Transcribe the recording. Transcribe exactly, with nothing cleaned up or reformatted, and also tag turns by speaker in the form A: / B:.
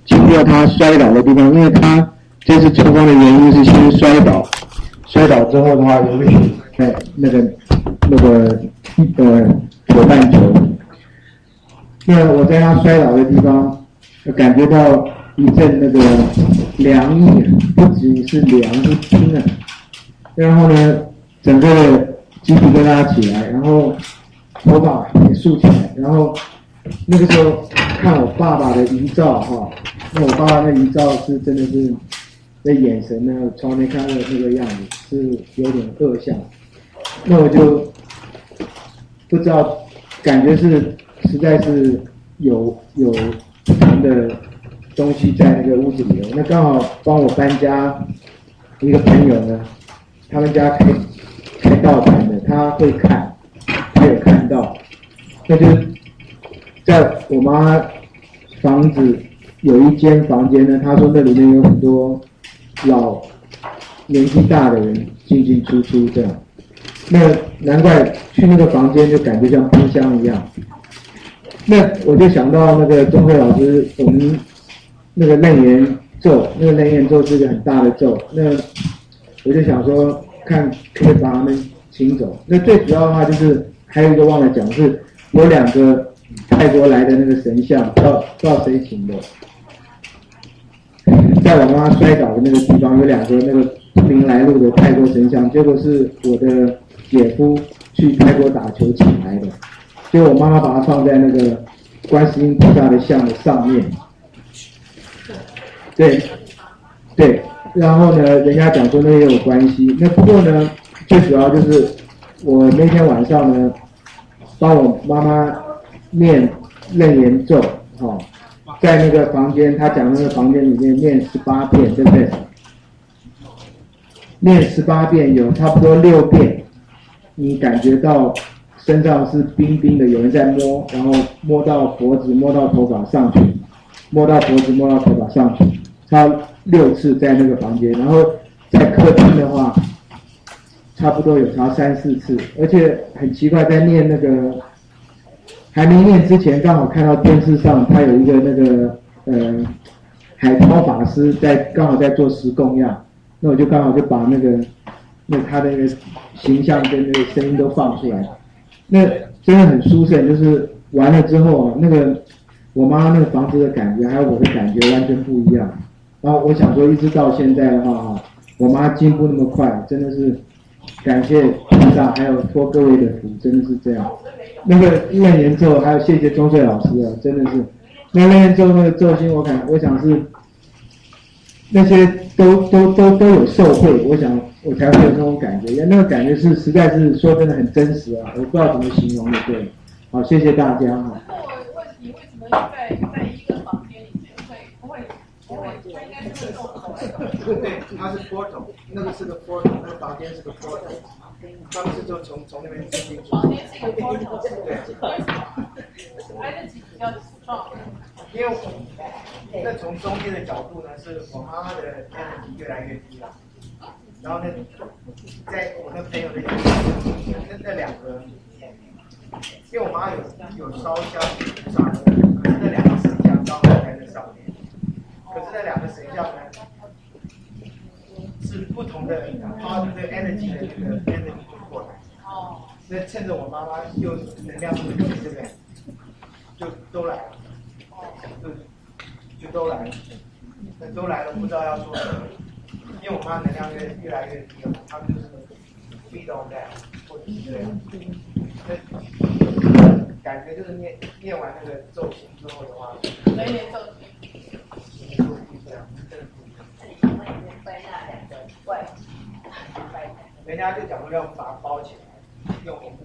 A: 经过他摔倒的地方，因为他这次中风的原因是先摔倒，摔倒之后的话有血在那个那个呃左半球。那我在他摔倒的地方，感觉到一阵那个凉意，不仅是凉，是冰啊。然后呢，整个鸡皮疙瘩起来，然后头发也竖起来，然后那个时候看我爸爸的遗照哈，那我爸爸那遗照是真的是那眼神呢，从来没看过那个样子，是有点恶相。那我就不知道，感觉是实在是有有不同的东西在那个屋子里了。那刚好帮我搬家一个朋友呢，他们家开开盗版的，他会看，他有看到，那就是在我妈房子有一间房间呢，他说那里面有很多老年纪大的人进进出出这样。那难怪去那个房间就感觉像冰箱一样。那我就想到那个钟慧老师，我们那个楞严咒，那个楞严咒是一个很大的咒，那我就想说，看可以把他们请走。那最主要的话就是还有一个忘了讲，是有两个泰国来的那个神像，不知道不知道谁请的，在我妈妈摔倒的那个地方有两个那个不明来路的泰国神像，结果是我的姐夫去泰国打球请来的，结果我妈妈把它放在那个观世音菩萨的像的上面，对，对，然后呢，人家讲说那也有关系，那不过呢，最主要就是我那天晚上呢，帮我妈妈念楞严咒，哦，在那个房间，他讲那个房间里面念十八遍，对不对？念十八遍有差不多六遍，你感觉到身上是冰冰的，有人在摸，然后摸到脖子，摸到头发上去，摸到脖子，摸到头发上去，他六次在那个房间，然后在客厅的话，差不多有差三四次，而且很奇怪，在念那个还没念之前，刚好看到电视上他有一个那个呃海涛法师在刚好在做十供养。那我就刚好就把那个那他的那个形象跟那个声音都放出来，那真的很殊胜，就是完了之后啊，那个我妈那个房子的感觉还有我的感觉完全不一样。然后我想说，一直到现在的话啊，我妈进步那么快，真的是感谢菩萨，还有托各位的福，真的是这样。那个楞严咒，还有谢谢钟穗老师啊，真的是那楞严咒那个咒心，我感我想是。那些都都都都有受惠，我想我才会有那种感觉，那个感觉是实在是说真的很真实啊，我不知道怎么形容的，对。好，谢谢大家哈。
B: 那我问你，为什么在在一个房间里面会不会不会？它应该是走走来走去。
A: 对，它是 portal， 那个是个 portal， 那个房间是个 portal， 当时就从从那边进进去。
B: 房间是一个 portal，
A: 对。
B: 为什么？挨着几比较壮？
A: 因为那从中间的角度呢，是我妈妈的 energy 越来越低了，然后呢，在我那朋友的那那两个，因为我妈有有烧香菩萨，可是那两个神像刚好在那上面，可是那两个神像呢，是不同的，它的 energy 的那个 energy 就过来，哦，那趁着我妈妈又能量不够，对不对？就都来了。就就都来了，那都来了，不知道要做什么，因为我妈能量越越来越低了，他们就是 feed on that， 或者是这样，那感觉就是念念完那个咒心之后的话，
B: 没念咒
A: 心就不一样，真的不一样。人家就讲说要把它包起来，用红布